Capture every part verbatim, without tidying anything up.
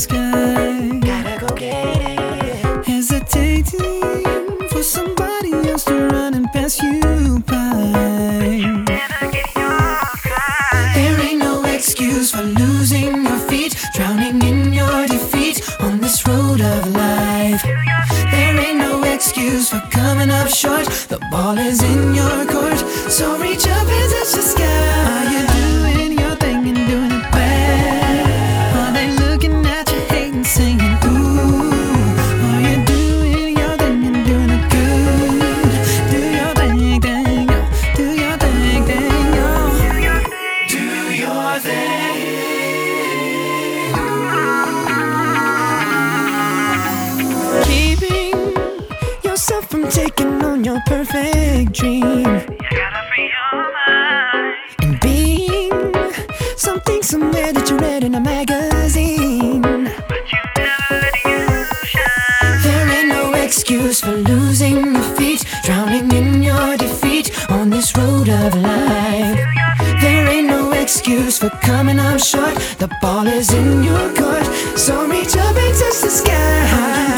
sky. Gotta go get it. Hesitating for somebody else to run and pass you by. There ain't no excuse for losing your feet, drowning in your defeat on this road of life. There ain't no excuse for coming up short. The ball is in your court, so reach up and touch the sky. Are you doing your thing and doing it well? Are they looking at you hating, saying ooh? Are you doing your thing and doing it good? Do your thing, thing, yo. Do your thing, thing, yo. Do your thing. Keeping yourself from taking on your perfect dream. You gotta free your mind. And being something somewhere that you read in a magazine. But you never let you shine. There ain't no excuse for losing your feet, drowning in your defeat on this road of life. There ain't no excuse for coming up short. The ball is in your court, so reach up and touch the sky.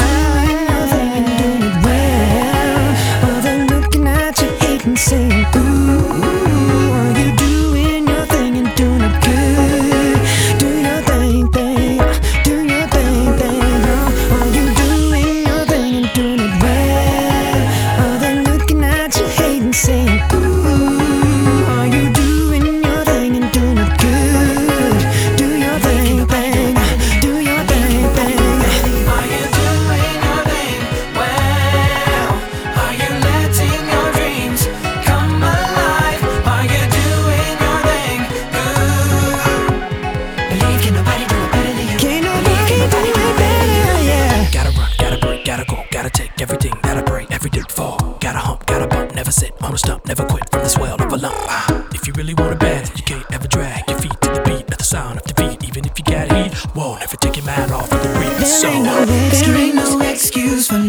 Saying ooh, are you doing your thing and doing it good? Do your thing, thing, do your thing, thing. Oh, are you doing your thing and doing it well? Are they looking at you hating, saying ooh, are you doing your thing and doing it good? Do your thing, thing, do your thing, thing. Are you doing your thing well? Are you letting your dreams come alive? Are you doing your thing good? Believe can nobody do it better than you. Can't nobody do it better, yeah. Gotta run, gotta break, gotta go, gotta take everything that I break. Every dip fall, gotta hump, gotta bump, never sit on a stump, never quit from this well of a lump. Ah, if you really want it bad, you can't ever drag your feet to the beat of the sound of defeat. Even if you got heat, whoa, never take your mind off of the beat. So There ain't no excuse for